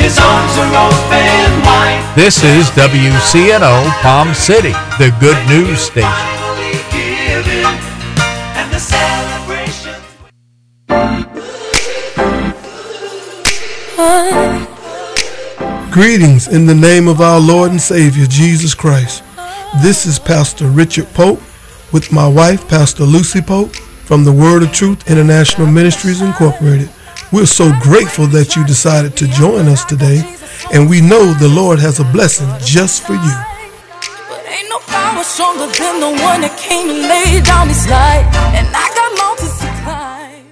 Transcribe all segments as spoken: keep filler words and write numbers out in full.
His arms are open wide. This is W C N O Palm City, the good news station. And the celebrations. Greetings in the name of our Lord and Savior, Jesus Christ. This is Pastor Richard Pope with my wife, Pastor Lucy Pope, from the Word of Truth International Ministries Incorporated. We're so grateful that you decided to join us today, and we know the Lord has a blessing just for you. But ain't no power stronger than the one that came and laid down his life, and I got mountains to climb.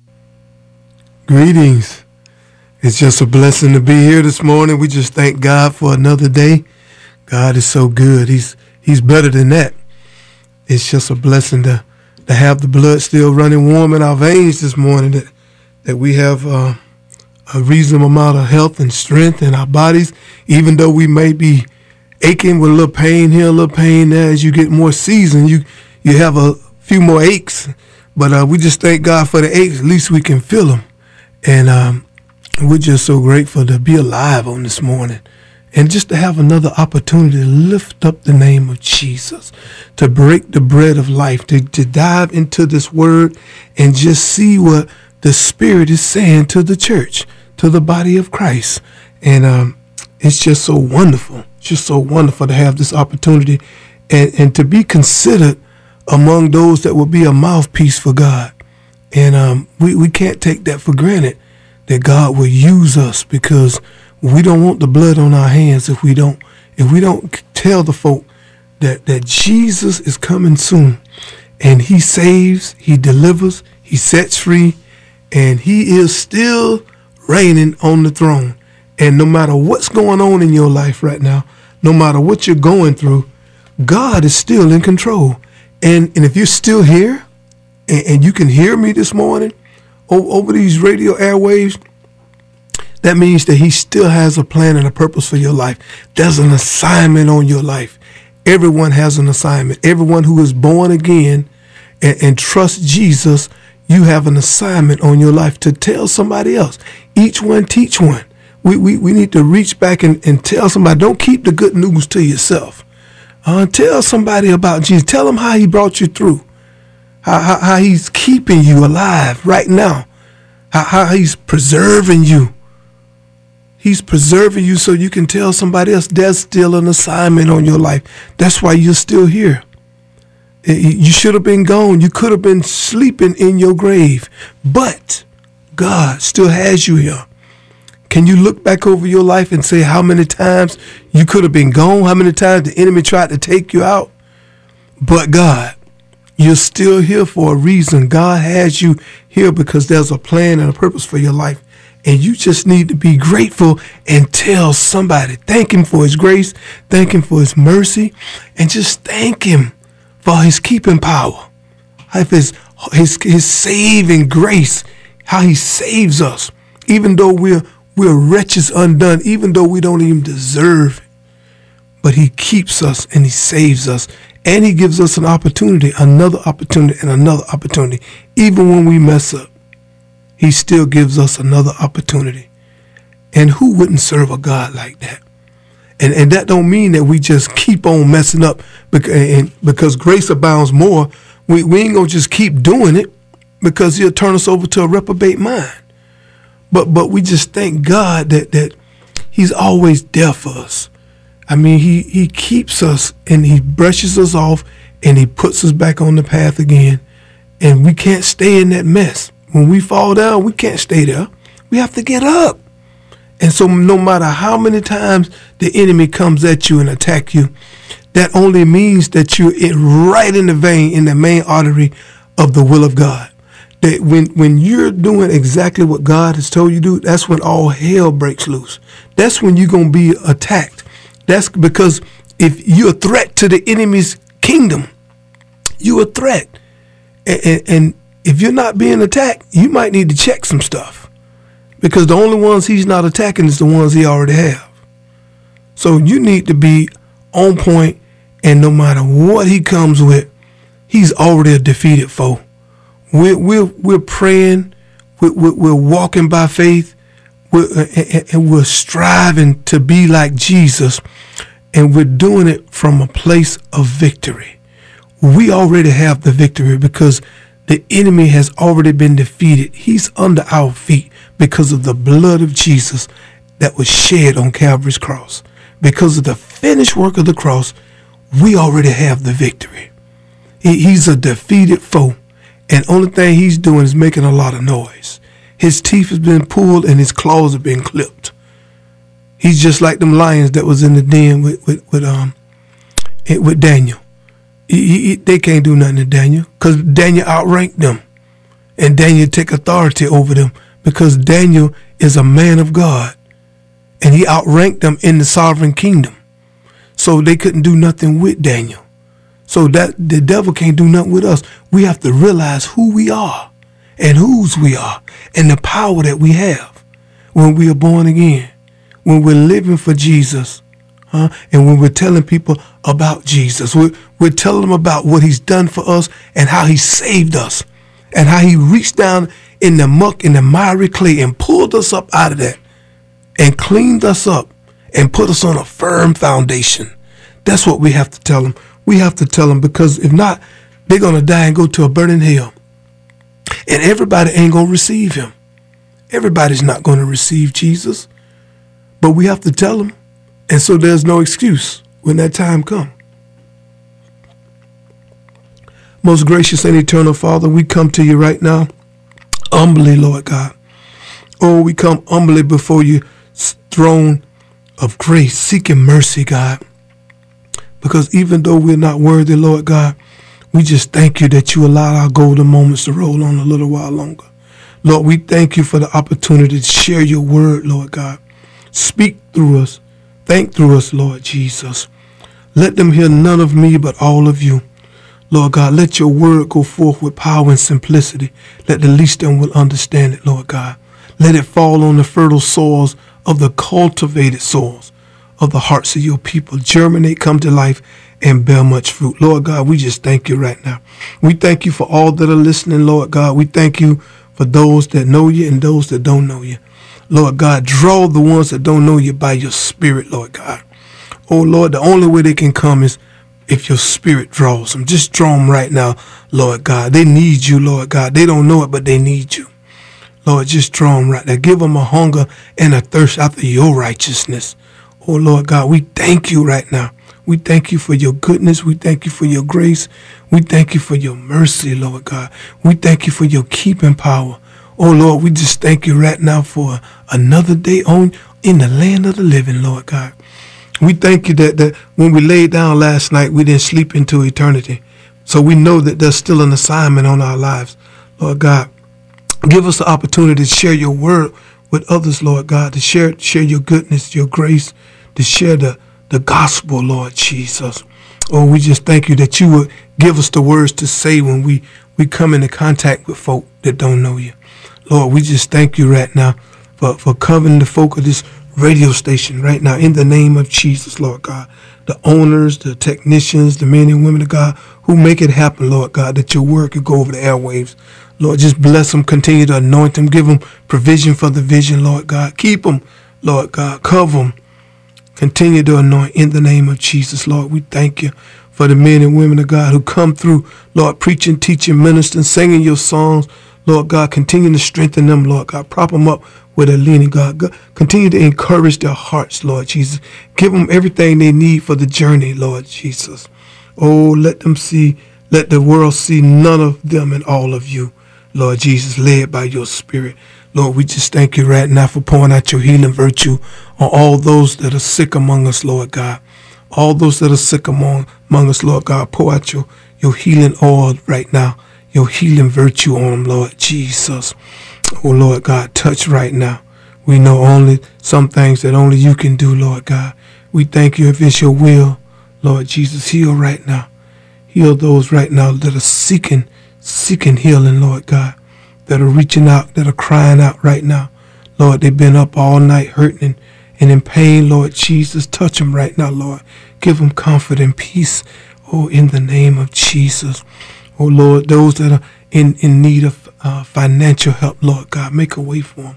Greetings. It's just a blessing to be here this morning. We just thank God for another day. God is so good. He's He's better than that. It's just a blessing to, to have the blood still running warm in our veins this morning, that, that we have uh, a reasonable amount of health and strength in our bodies, even though we may be aching with a little pain here, a little pain there. As you get more seasoned, you, you have a few more aches. But uh, we just thank God for the aches. At least we can feel them. And um, we're just so grateful to be alive on this morning. And just to have another opportunity to lift up the name of Jesus, to break the bread of life, to, to dive into this word and just see what the Spirit is saying to the church, to the body of Christ. And um, it's just so wonderful, just so wonderful to have this opportunity and, and to be considered among those that will be a mouthpiece for God. And um, we, we can't take that for granted, that God will use us, because we don't want the blood on our hands if we don't if we don't tell the folk that, that Jesus is coming soon, and he saves, he delivers, he sets free, and he is still reigning on the throne. And no matter what's going on in your life right now, no matter what you're going through, God is still in control. And and if you're still here and, and you can hear me this morning over, over these radio airwaves, that means that he still has a plan and a purpose for your life. There's an assignment on your life. Everyone has an assignment. Everyone who is born again and, and trusts Jesus, you have an assignment on your life to tell somebody else. Each one teach one. We we, we need to reach back and, and tell somebody. Don't keep the good news to yourself. Uh, tell somebody about Jesus. Tell them how he brought you through, how, how, how he's keeping you alive right now, how, how he's preserving you. He's preserving you so you can tell somebody else there's still an assignment on your life. That's why you're still here. You should have been gone. You could have been sleeping in your grave. But God still has you here. Can you look back over your life and say how many times you could have been gone? How many times the enemy tried to take you out? But God, you're still here for a reason. God has you here because there's a plan and a purpose for your life. And you just need to be grateful and tell somebody. Thank him for his grace. Thank him for his mercy. And just thank him for his keeping power. His, his, his saving grace. How he saves us. Even though we're, we're wretches undone. Even though we don't even deserve it. But he keeps us and he saves us. And he gives us an opportunity. Another opportunity and another opportunity. Even when we mess up, he still gives us another opportunity. And who wouldn't serve a God like that? And and that don't mean that we just keep on messing up because, and because grace abounds more. We, we ain't going to just keep doing it because he'll turn us over to a reprobate mind. But but we just thank God that, that he's always there for us. I mean, he, he keeps us and he brushes us off and he puts us back on the path again. And we can't stay in that mess. When we fall down, we can't stay there. We have to get up. And so no matter how many times the enemy comes at you and attack you, that only means that you're in, right in the vein, in the main artery of the will of God. That when, when you're doing exactly what God has told you to do, that's when all hell breaks loose. That's when you're going to be attacked. That's because if you're a threat to the enemy's kingdom, you're a threat. And, and, and if you're not being attacked, you might need to check some stuff, because the only ones he's not attacking is the ones he already have. So you need to be on point, and no matter what he comes with, he's already a defeated foe. We're, we're, we're praying, we're, we're walking by faith, we're, and, and we're striving to be like Jesus, and we're doing it from a place of victory. We already have the victory because the enemy has already been defeated. He's under our feet because of the blood of Jesus that was shed on Calvary's cross. Because of the finished work of the cross, we already have the victory. He, he's a defeated foe, and only thing he's doing is making a lot of noise. His teeth has been pulled and his claws have been clipped. He's just like them lions that was in the den with with, with um with Daniel. He, he, they can't do nothing to Daniel because Daniel outranked them, and Daniel take authority over them because Daniel is a man of God, and he outranked them in the sovereign kingdom. So they couldn't do nothing with Daniel. So that the devil can't do nothing with us. We have to realize who we are and whose we are and the power that we have when we are born again, when we're living for Jesus. Huh? And when we're telling people about Jesus, we're, we're telling them about what he's done for us and how he saved us and how he reached down in the muck, in the miry clay, and pulled us up out of that and cleaned us up and put us on a firm foundation. That's what we have to tell them. We have to tell them, because if not, they're going to die and go to a burning hell. And everybody ain't going to receive him. Everybody's not going to receive Jesus. But we have to tell them. And so there's no excuse when that time comes. Most gracious and eternal Father, we come to you right now, humbly, Lord God. Oh, we come humbly before your throne of grace, seeking mercy, God. Because even though we're not worthy, Lord God, we just thank you that you allowed our golden moments to roll on a little while longer. Lord, we thank you for the opportunity to share your word, Lord God. Speak through us. Think through us, Lord Jesus. Let them hear none of me but all of you. Lord God, let your word go forth with power and simplicity. Let the least of them will understand it, Lord God. Let it fall on the fertile soils of the cultivated soils of the hearts of your people. Germinate, come to life, and bear much fruit. Lord God, we just thank you right now. We thank you for all that are listening, Lord God. We thank you for those that know you and those that don't know you. Lord God, draw the ones that don't know you by your spirit, Lord God. Oh, Lord, the only way they can come is if your spirit draws them. Just draw them right now, Lord God. They need you, Lord God. They don't know it, but they need you. Lord, just draw them right now. Give them a hunger and a thirst after your righteousness. Oh, Lord God, we thank you right now. We thank you for your goodness. We thank you for your grace. We thank you for your mercy, Lord God. We thank you for your keeping power. Oh, Lord, we just thank you right now for another day on in the land of the living, Lord God. We thank you that, that when we laid down last night, we didn't sleep into eternity. So we know that there's still an assignment on our lives, Lord God. Give us the opportunity to share your word with others, Lord God, to share share your goodness, your grace, to share the, the gospel, Lord Jesus. Oh, we just thank you that you would give us the words to say when we, we come into contact with folk that don't know you. Lord, we just thank you right now for, for covering the folk of this radio station right now in the name of Jesus, Lord God. The owners, the technicians, the men and women of God who make it happen, Lord God, that your word could go over the airwaves. Lord, just bless them, continue to anoint them, give them provision for the vision, Lord God. Keep them, Lord God, cover them. Continue to anoint in the name of Jesus, Lord. We thank you for the men and women of God who come through, Lord, preaching, teaching, ministering, singing your songs. Lord God, continue to strengthen them, Lord God. Prop them up with a leaning, God. God. Continue to encourage their hearts, Lord Jesus. Give them everything they need for the journey, Lord Jesus. Oh, let them see, let the world see none of them and all of you, Lord Jesus, led by your spirit. Lord, we just thank you right now for pouring out your healing virtue on all those that are sick among us, Lord God. All those that are sick among, among us, Lord God, pour out your, your healing oil right now. Your healing virtue on them, Lord Jesus. Oh, Lord God, touch right now. We know only some things that only you can do, Lord God. We thank you if it's your will, Lord Jesus. Heal right now. Heal those right now that are seeking, seeking healing, Lord God, that are reaching out, that are crying out right now. Lord, they've been up all night hurting and, and in pain, Lord Jesus. Touch them right now, Lord. Give them comfort and peace, oh, in the name of Jesus. Oh, Lord, those that are in, in need of uh, financial help, Lord God, make a way for them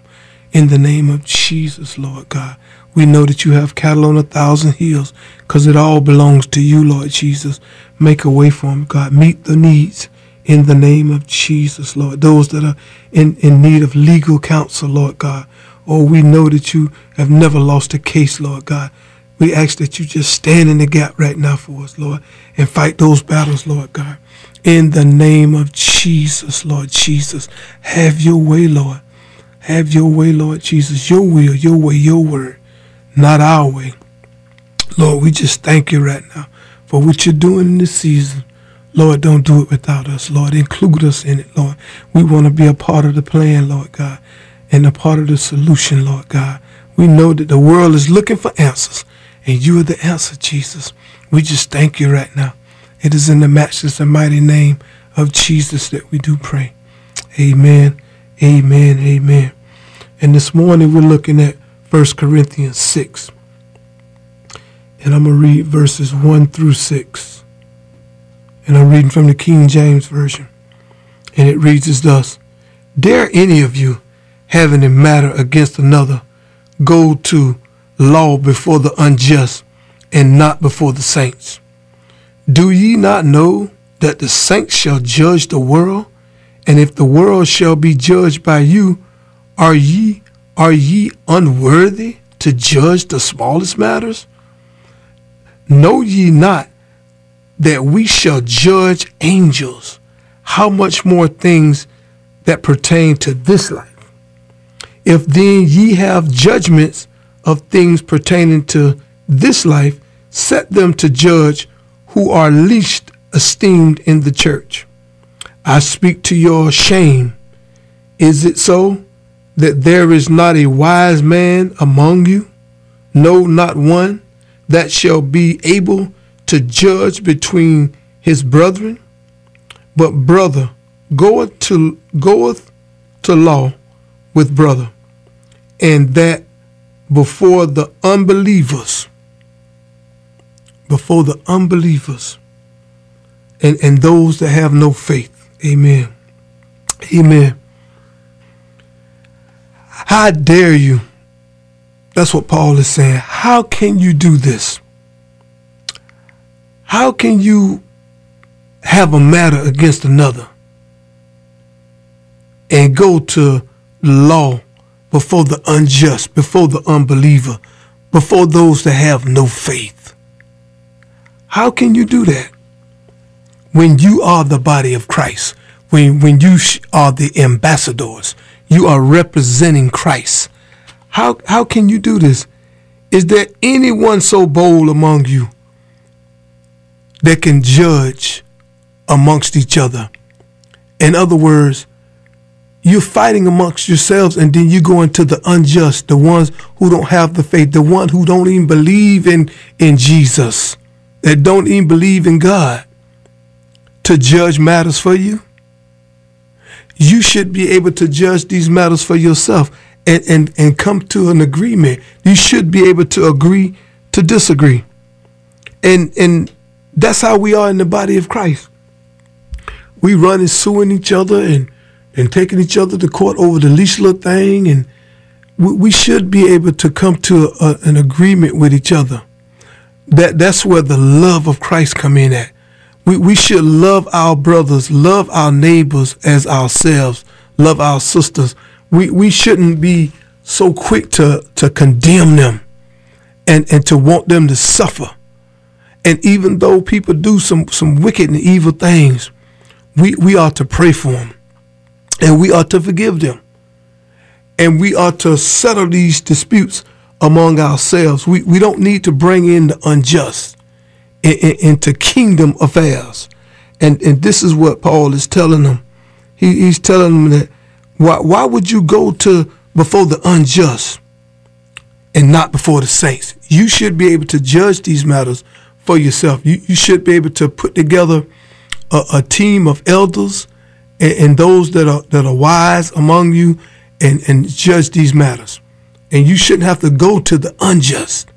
in the name of Jesus, Lord God. We know that you have cattle on a thousand hills because it all belongs to you, Lord Jesus. Make a way for them, God. Meet the needs in the name of Jesus, Lord. Those that are in, in need of legal counsel, Lord God. Oh, we know that you have never lost a case, Lord God. We ask that you just stand in the gap right now for us, Lord, and fight those battles, Lord God. In the name of Jesus, Lord Jesus, have your way, Lord. Have your way, Lord Jesus. Your will, your way, your word, not our way. Lord, we just thank you right now for what you're doing in this season. Lord, don't do it without us, Lord. Include us in it, Lord. We want to be a part of the plan, Lord God, and a part of the solution, Lord God. We know that the world is looking for answers, and you are the answer, Jesus. We just thank you right now. It is in the matchless and mighty name of Jesus that we do pray. Amen, amen, amen. And this morning we're looking at First Corinthians six. And I'm going to read verses one through six. And I'm reading from the King James Version. And it reads as thus: Dare any of you, having a matter against another, go to law before the unjust, and not before the saints? Do ye not know that the saints shall judge the world? And if the world shall be judged by you, are ye are ye unworthy to judge the smallest matters? Know ye not that we shall judge angels? How much more things that pertain to this life? If then ye have judgments of things pertaining to this life, set them to judge who are least esteemed in the church. I speak to your shame. Is it so that there is not a wise man among you? No, not one, that shall be able to judge between his brethren. But brother goeth to goeth to law with brother, and that before the unbelievers, before the unbelievers, and, and those that have no faith. Amen. Amen. How dare you? That's what Paul is saying. How can you do this? How can you have a matter against another and go to law before the unjust, before the unbeliever, before those that have no faith? How can you do that when you are the body of Christ, when, when you are the ambassadors, you are representing Christ? How, how can you do this? Is there anyone so bold among you that can judge amongst each other? In other words, you're fighting amongst yourselves, and then you go into the unjust, the ones who don't have the faith, the ones who don't even believe in, in Jesus, that don't even believe in God, to judge matters for you. You should be able to judge these matters for yourself and, and, and come to an agreement. You should be able to agree to disagree. And, and that's how we are in the body of Christ. We run and suing each other and, and taking each other to court over the least little thing. And we, we should be able to come to a, an agreement with each other. That that's where the love of Christ come in at. We we should love our brothers, love our neighbors as ourselves, love our sisters. We we shouldn't be so quick to, to condemn them and, and to want them to suffer. And even though people do some, some wicked and evil things, we, we ought to pray for them, and we ought to forgive them. And we ought to settle these disputes among ourselves. We we don't need to bring in the unjust in, in, into kingdom affairs. And and this is what Paul is telling them. He, he's telling them that why why would you go to before the unjust and not before the saints? You should be able to judge these matters for yourself. You you should be able to put together a, a team of elders and, and those that are that are wise among you and, and judge these matters. And you shouldn't have to go to the unjust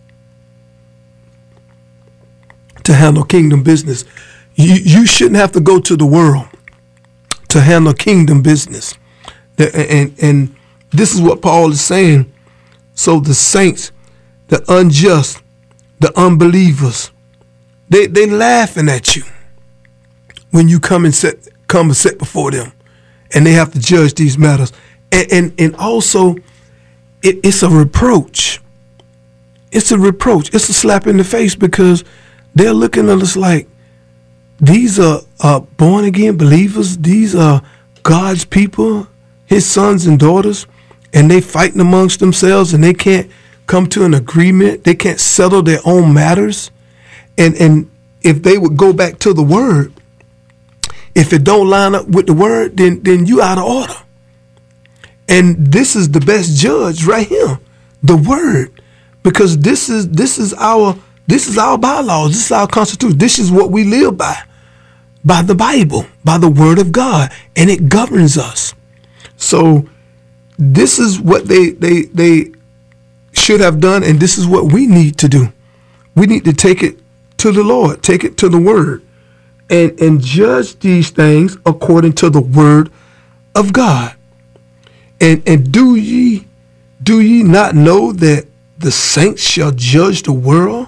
to handle kingdom business. You, you shouldn't have to go to the world to handle kingdom business. And, and This is what Paul is saying. So the saints, the unjust, the unbelievers, they they laughing at you when you come and sit come and sit before them, and they have to judge these matters. And and, and also, it, it's a reproach. It's a reproach. It's a slap in the face, because they're looking at us like these are uh, born again believers. These are God's people, His sons and daughters, and they fighting amongst themselves, and they can't come to an agreement. They can't settle their own matters. And and if they would go back to the word, if it don't line up with the word, then then you out of order. And this is the best judge right here, the word, because this is this is our this is our bylaws, this is our constitution, this is what we live by, by the Bible, by the word of God, and it governs us. So this is what they they they should have done, and this is what we need to do. We need to take it to the Lord, take it to the word, and and judge these things according to the word of God. And and do ye do ye not know that the saints shall judge the world?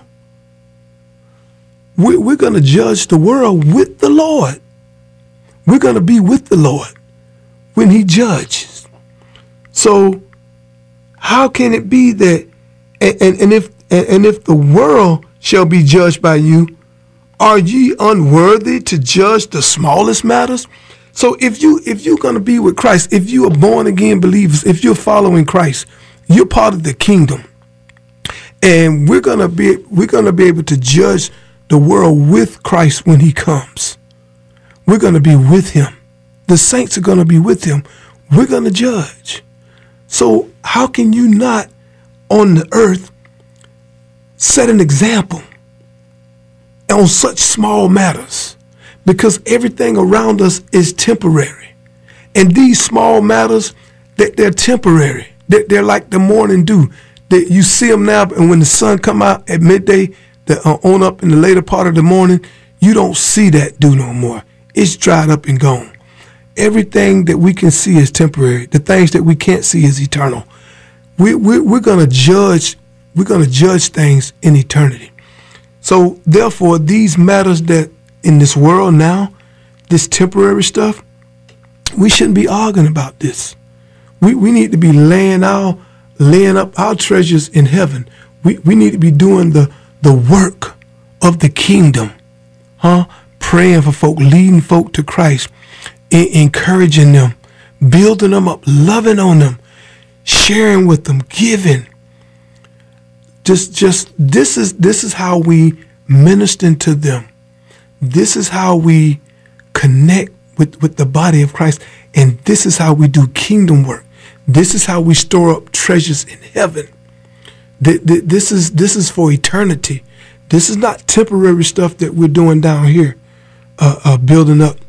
We, we're going to judge the world with the Lord. We're going to be with the Lord when He judges. So how can it be that, and, and, and if and, and if the world shall be judged by you, are ye unworthy to judge the smallest matters? So if you if you're going to be with Christ, if you are born again believers, if you're following Christ, you're part of the kingdom, and we're gonna be we're gonna be able to judge the world with Christ when He comes. We're gonna be with Him. The saints are gonna be with Him. We're gonna judge. So how can you not on the earth set an example on such small matters? Because everything around us is temporary. And these small matters, that they're temporary. They're, they're like the morning dew. That you see them now, and when the sun come out at midday, the, uh, on up in the later part of the morning, you don't see that dew no more. It's dried up and gone. Everything that we can see is temporary. The things that we can't see is eternal. We, we, we're going to judge. We're going to judge things in eternity. So therefore, these matters that in this world now, this temporary stuff, we shouldn't be arguing about this. We we need to be laying our laying up our treasures in heaven. We we need to be doing the the work of the kingdom, huh? Praying for folk, leading folk to Christ, e- encouraging them, building them up, loving on them, sharing with them, giving. Just just this is this is how we minister to them. This is how we connect with, with the body of Christ. And this is how we do kingdom work. This is how we store up treasures in heaven. This is, this is for eternity. This is not temporary stuff that we're doing down here, uh, uh, building up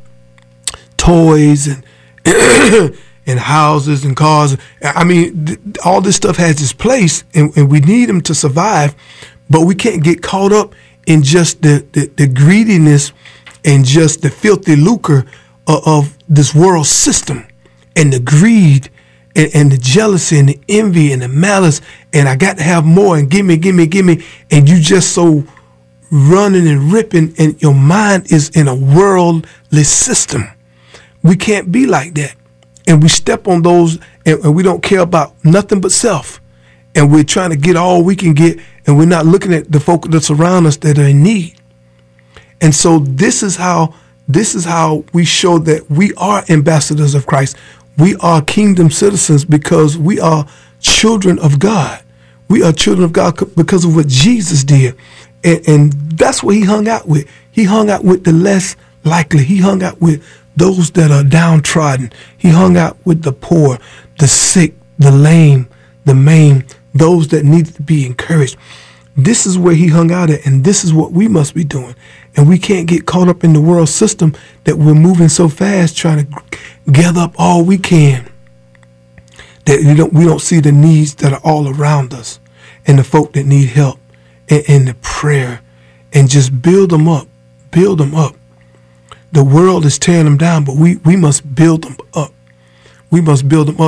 toys and and houses and cars. I mean, th- all this stuff has its place, and, and we need them to survive, but we can't get caught up in just the, the, the greediness and just the filthy lucre of, of this world system, and the greed and, and the jealousy and the envy and the malice, and I got to have more, and give me, give me, give me, and you just so running and ripping, and your mind is in a worldly system. We can't be like that. And we step on those, and, and we don't care about nothing but self. And we're trying to get all we can get, and we're not looking at the folk that surround us that are in need. And so this is how this is how we show that we are ambassadors of Christ. We are kingdom citizens because we are children of God. We are children of God because of what Jesus did. And, and that's what He hung out with. He hung out with the less likely. He hung out with those that are downtrodden. He hung out with the poor, the sick, the lame, the maimed, those that needed to be encouraged. This is where He hung out at, and this is what we must be doing. And we can't get caught up in the world system that we're moving so fast, trying to gather up all we can, that we don't, we don't see the needs that are all around us, and the folk that need help, and, and the prayer, and just build them up, build them up. The world is tearing them down, but we, we must build them up. We must build them up.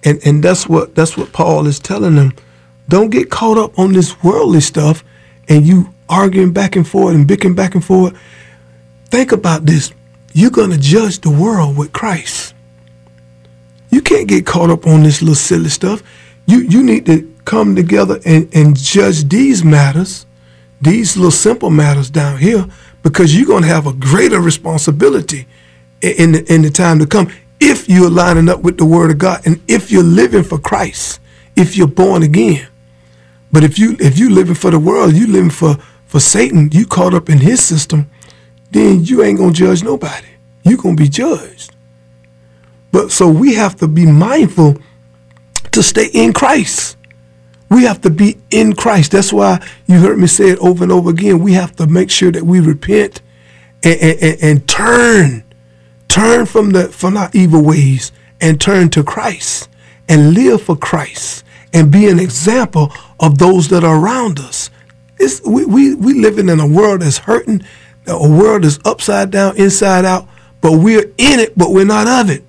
And and that's what that's what Paul is telling them. Don't get caught up on this worldly stuff and you arguing back and forth and bickering back and forth. Think about this. You're going to judge the world with Christ. You can't get caught up on this little silly stuff. You you need to come together and, and judge these matters, these little simple matters down here, because you're going to have a greater responsibility in the, in the time to come if you're lining up with the Word of God and if you're living for Christ, if you're born again. But if you if you living for the world, you living for, for Satan, you caught up in his system, then you ain't going to judge nobody. You're going to be judged. But so we have to be mindful to stay in Christ. We have to be in Christ. That's why you heard me say it over and over again. We have to make sure that we repent and, and, and turn, turn from the from our evil ways and turn to Christ and live for Christ and be an example of those that are around us. It's, we, we, we living in a world that's hurting, a world that's upside down, inside out, but we're in it, but we're not of it.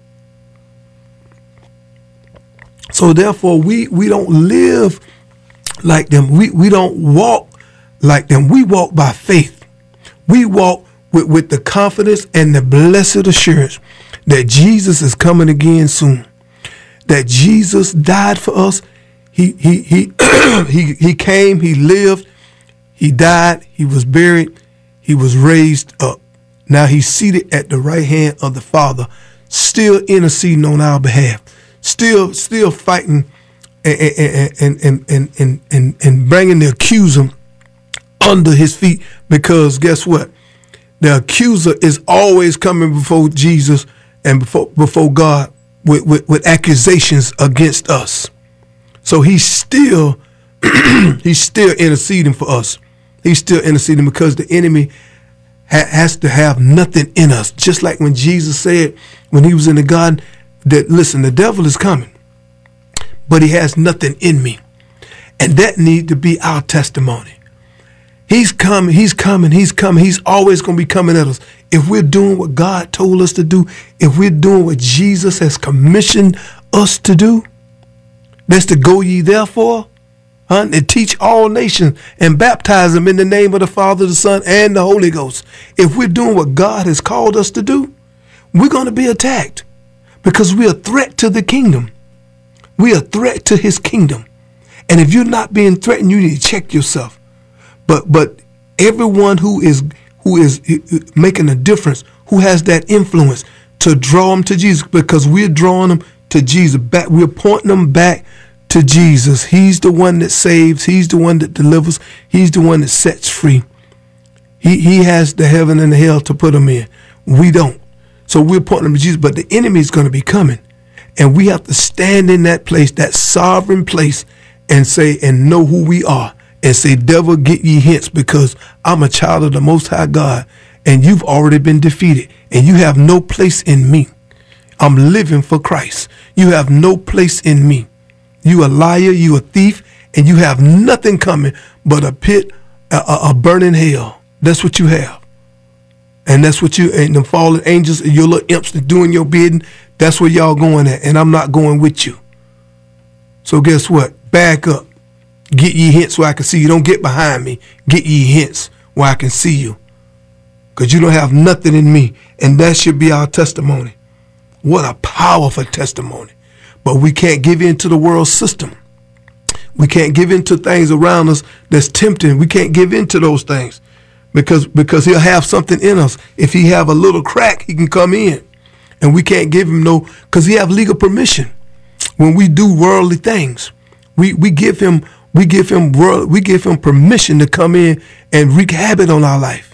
So therefore, we, we don't live like them. We, we don't walk like them. We walk by faith. We walk with, with the confidence and the blessed assurance that Jesus is coming again soon. That Jesus died for us. He he he he he came. He lived. He died. He was buried. He was raised up. Now he's seated at the right hand of the Father, still interceding on our behalf. Still, still fighting and and and and and and, and bringing the accuser under his feet, because guess what? The accuser is always coming before Jesus and before before God with, with, with accusations against us. So he's still he's still interceding for us. He's still interceding because the enemy ha- has to have nothing in us. Just like when Jesus said when he was in the garden, that, listen, the devil is coming, but he has nothing in me. And that need to be our testimony. He's coming, he's coming, he's coming. He's always going to be coming at us. If we're doing what God told us to do, if we're doing what Jesus has commissioned us to do, that's to go ye therefore, huh, and teach all nations and baptize them in the name of the Father, the Son, and the Holy Ghost. If we're doing what God has called us to do, we're going to be attacked. Because we're a threat to the kingdom. We're a threat to his kingdom. And if you're not being threatened, you need to check yourself. But but everyone who is who is making a difference, who has that influence to draw them to Jesus, because we're drawing them to Jesus back. We're pointing them back to Jesus. He's the one that saves. He's the one that delivers. He's the one that sets free. He he has the heaven and the hell to put them in. We don't. So we're pointing them to Jesus, but the enemy is going to be coming. And we have to stand in that place, that sovereign place, and say, and know who we are. And say, devil, get ye hence, because I'm a child of the Most High God. And you've already been defeated. And you have no place in me. I'm living for Christ. You have no place in me. You a liar, you a thief, and you have nothing coming but a pit, a, a, a burning hell. That's what you have. And that's what you, and the fallen angels and your little imps that doing your bidding, that's where y'all going at. And I'm not going with you. So guess what? Back up. Get ye hence where I can see you. Don't get behind me. Get ye hence where I can see you. Because you don't have nothing in me. And that should be our testimony. What a powerful testimony. But we can't give in to the world system. We can't give in to things around us that's tempting. We can't give in to those things. Because because he'll have something in us. If he have a little crack, he can come in. And we can't give him no, because he have legal permission. When we do worldly things, we, we give him we give him world we give him permission to come in and wreak havoc on our life.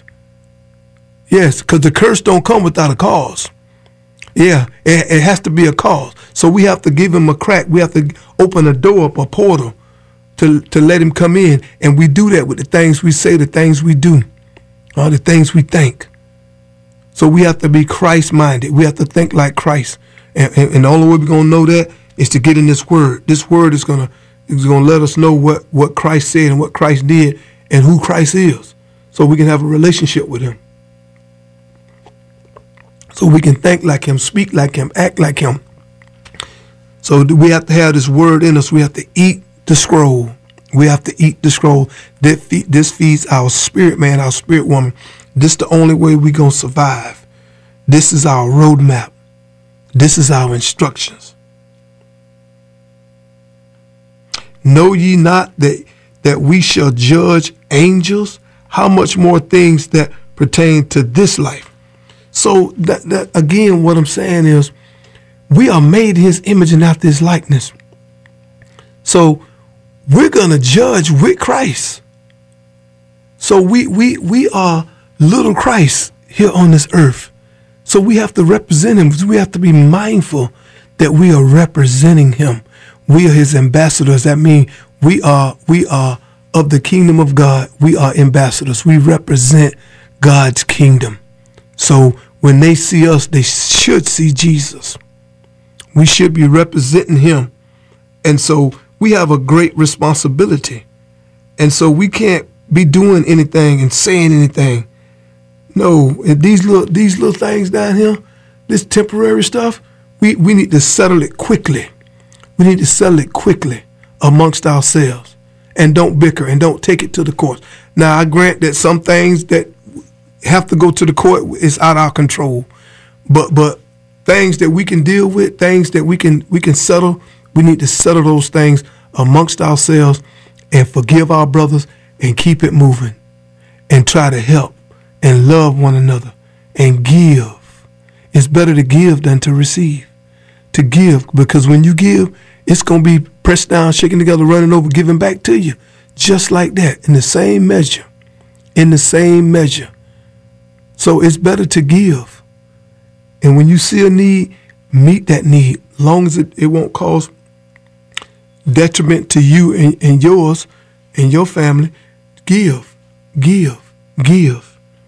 Yes, because the curse don't come without a cause. Yeah, it, it has to be a cause. So we have to give him a crack. We have to open a door up, a portal, to to let him come in. And we do that with the things we say, the things we do. All the things we think. So we have to be Christ-minded. We have to think like Christ. And, and, and the only way we're going to know that is to get in this word. This word is going to is going to let us know what, what Christ said and what Christ did and who Christ is. So we can have a relationship with him. So we can think like him, speak like him, act like him. So we have to have this word in us. We have to eat the scroll. We have to eat the scroll. This feeds our spirit man, our spirit woman. This is the only way we're going to survive. This is our roadmap. This is our instructions. Know ye not that, that we shall judge angels? How much more things that pertain to this life? So that, that again, what I'm saying is we are made in his image and after his likeness. So we're going to judge with Christ. So we, we, we are little Christ here on this earth. So we have to represent him. We have to be mindful that we are representing him. We are his ambassadors. That means we are, we are of the kingdom of God. We are ambassadors. We represent God's kingdom. So when they see us, they should see Jesus. We should be representing him. And so we have a great responsibility. And so we can't be doing anything and saying anything. No, and these little these little things down here, this temporary stuff, we, we need to settle it quickly. We need to settle it quickly amongst ourselves. And don't bicker and don't take it to the courts. Now, I grant that some things that have to go to the court is out of our control. But but things that we can deal with, things that we can we can settle, we need to settle those things amongst ourselves and forgive our brothers and keep it moving and try to help and love one another and give. It's better to give than to receive. To give, because when you give, it's going to be pressed down, shaken together, running over, giving back to you. Just like that, in the same measure. In the same measure. So it's better to give. And when you see a need, meet that need. Long as it, it won't cause detriment to you and, and yours and your family, give, give, give.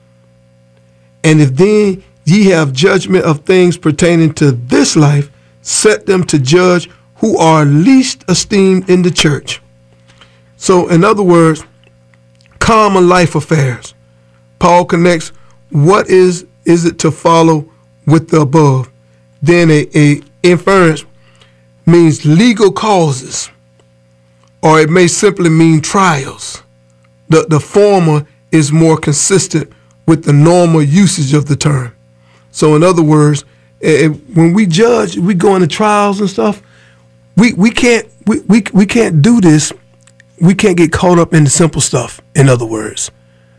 And if then ye have judgment of things pertaining to this life, set them to judge who are least esteemed in the church. So in other words, common life affairs. Paul connects what is is it to follow with the above. Then a, a inference means legal causes, or it may simply mean trials. The, the former is more consistent with the normal usage of the term. So in other words, eh, when we judge, we go into trials and stuff, we, we can't we, we, we can't do this. We can't get caught up in the simple stuff, in other words.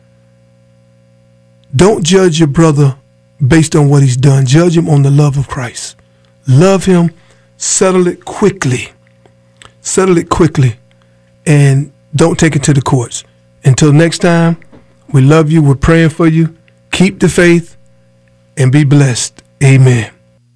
Don't judge your brother based on what he's done. Judge him on the love of Christ. Love him, settle it quickly. Settle it quickly, and don't take it to the courts. Until next time, we love you. We're praying for you. Keep the faith and be blessed. Amen.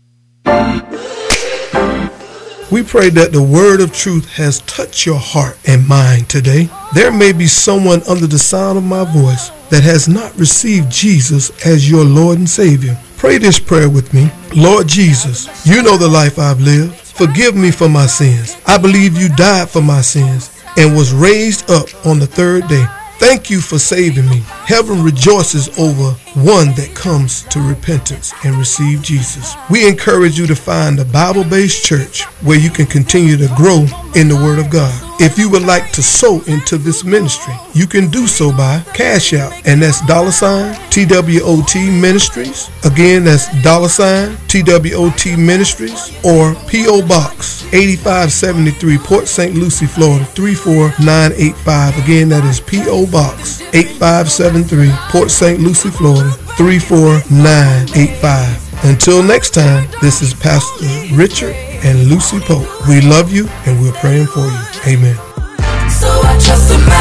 We pray that the word of truth has touched your heart and mind today. There may be someone under the sound of my voice that has not received Jesus as your Lord and Savior. Pray this prayer with me. Lord Jesus, you know the life I've lived. Forgive me for my sins. I believe you died for my sins and was raised up on the third day. Thank you for saving me. Heaven rejoices over one that comes to repentance and receive Jesus. We encourage you to find a Bible-based church where you can continue to grow in the Word of God. If you would like to sow into this ministry, you can do so by Cash App, and that's dollar sign T W O T Ministries. Again, that's dollar sign T W O T Ministries, or P O Box eighty-five seventy-three, Port Saint Lucie, Florida three four nine eight five. Again, that is P O Box eighty-five seventy-three, Port Saint Lucie, Florida three four nine eight five. Until next time, this is Pastor Richard and Lucy Pope. We love you and we're praying for you. Amen. So I trust him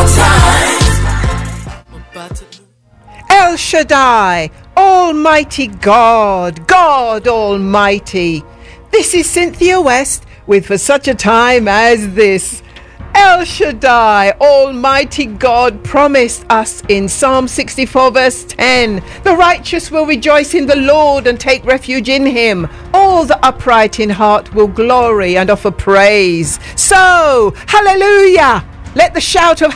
at all times. El Shaddai, Almighty God, God Almighty. This is Cynthia West with For Such a Time as This. El Shaddai, Almighty God, promised us in Psalm sixty-four verse ten, the righteous will rejoice in the Lord and take refuge in him. All the upright in heart will glory and offer praise. So, hallelujah! Let the shout of